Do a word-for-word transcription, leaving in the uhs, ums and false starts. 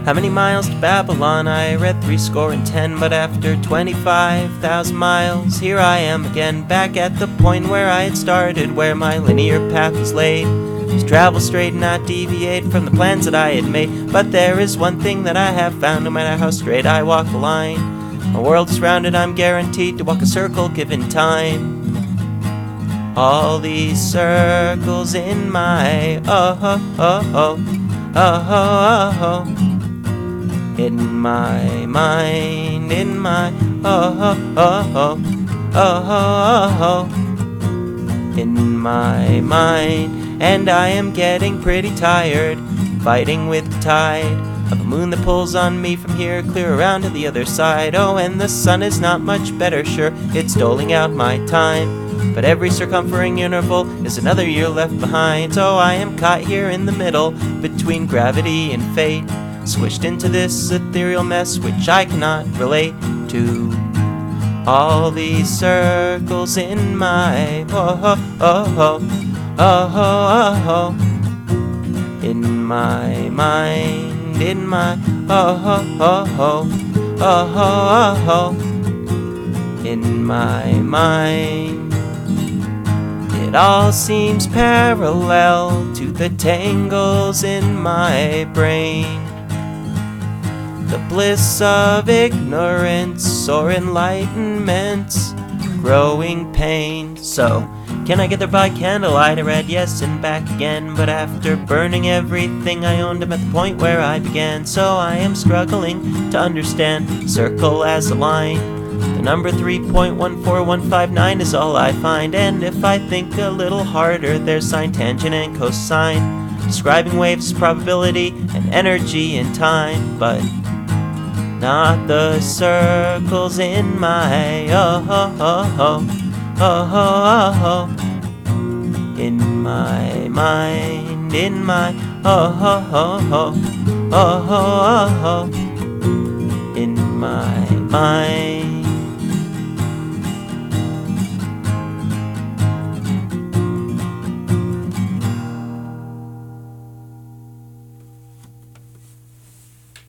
How many miles to Babylon? I read three score and ten, but after twenty-five thousand miles, here I am again, back at the point where I had started, where my linear path was laid, to travel straight and not deviate from the plans that I had made. But there is one thing that I have found, no matter how straight I walk the line, my world is rounded, I'm guaranteed to walk a circle given time. All these circles in my oh oh oh oh oh oh oh. In my mind, in my oh oh oh oh oh oh oh. In my mind, and I am getting pretty tired, fighting with the tide of a moon that pulls on me from here clear around to the other side. Oh, and the sun is not much better, sure, it's doling out my time, but every circumferring interval is another year left behind. So I am caught here in the middle, between gravity and fate, squished into this ethereal mess which I cannot relate to. All these circles in my oh oh oh oh oh oh. In my mind, in my oh oh oh oh oh oh. In my mind, it all seems parallel to the tangles in my brain, the bliss of ignorance or enlightenment's growing pain. So, can I get there by candlelight? I read yes and back again, but after burning everything I owned, I'm at the point where I began. So I am struggling to understand circle as a line. The number three point one four one five nine is all I find, and if I think a little harder, there's sine, tangent, and cosine, describing waves, probability, and energy in time, but not the circles in my oh oh oh oh oh oh oh. In my mind, in my oh oh oh oh oh oh oh. In my mind.